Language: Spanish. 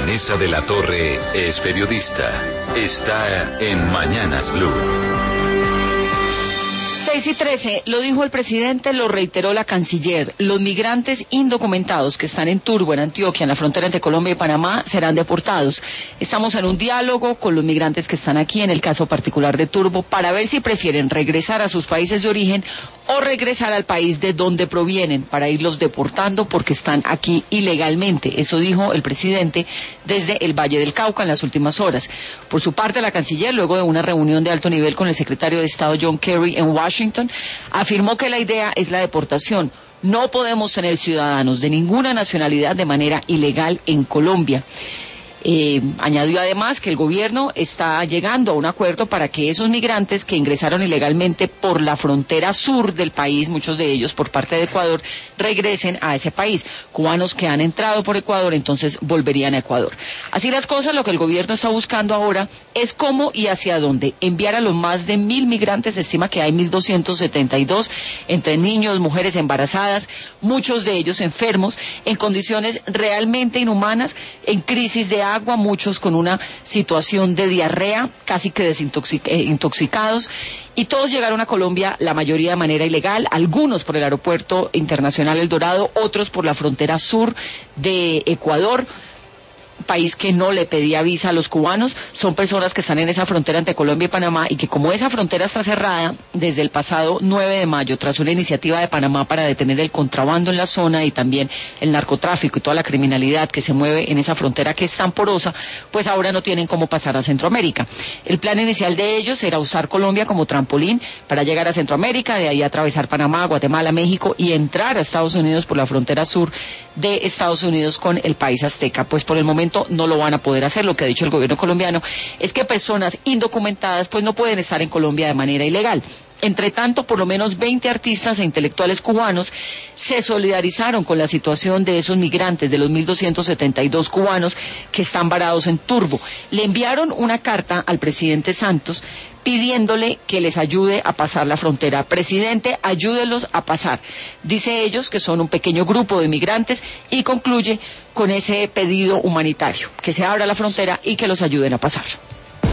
Vanessa de la Torre es periodista. Está en Mañanas Blue. 6:13, lo dijo el presidente, lo reiteró la canciller. Los migrantes indocumentados que están en Turbo, en Antioquia, en la frontera entre Colombia y Panamá, serán deportados. Estamos en un diálogo con los migrantes que están aquí, en el caso particular de Turbo, para ver si prefieren regresar a sus países de origen o regresar al país de donde provienen, para irlos deportando porque están aquí ilegalmente. Eso dijo el presidente desde el Valle del Cauca en las últimas horas. Por su parte, la canciller, luego de una reunión de alto nivel con el secretario de Estado John Kerry en Washington, afirmó que la idea es la deportación. No podemos tener ciudadanos de ninguna nacionalidad de manera ilegal en Colombia. Añadió además que el gobierno está llegando a un acuerdo para que esos migrantes que ingresaron ilegalmente por la frontera sur del país, muchos de ellos por parte de Ecuador, regresen a ese país. Cubanos que han entrado por Ecuador, entonces volverían a Ecuador. Así las cosas, lo que el gobierno está buscando ahora es cómo y hacia dónde enviar a los más de 1.000 migrantes. Se estima que hay 1.272 entre niños, mujeres embarazadas, muchos de ellos enfermos, en condiciones realmente inhumanas, en crisis de agua, muchos con una situación de diarrea, casi que intoxicados, y todos llegaron a Colombia, la mayoría de manera ilegal, algunos por el aeropuerto internacional El Dorado, otros por la frontera sur de Ecuador, país que no le pedía visa a los cubanos. Son personas que están en esa frontera entre Colombia y Panamá, y que como esa frontera está cerrada desde el pasado 9 de mayo, tras una iniciativa de Panamá para detener el contrabando en la zona y también el narcotráfico y toda la criminalidad que se mueve en esa frontera que es tan porosa, pues ahora no tienen cómo pasar a Centroamérica. El plan inicial de ellos era usar Colombia como trampolín para llegar a Centroamérica, de ahí atravesar Panamá, Guatemala, México y entrar a Estados Unidos por la frontera sur de Estados Unidos con el país azteca. Pues por el momento no lo van a poder hacer. Lo que ha dicho el gobierno colombiano es que personas indocumentadas pues no pueden estar en Colombia de manera ilegal. Entre tanto, por lo menos 20 artistas e intelectuales cubanos se solidarizaron con la situación de esos migrantes, de los 1.272 cubanos que están varados en Turbo. Le enviaron una carta al presidente Santos pidiéndole que les ayude a pasar la frontera. Presidente, ayúdelos a pasar. Dice ellos que son un pequeño grupo de migrantes y concluye con ese pedido humanitario, que se abra la frontera y que los ayuden a pasar.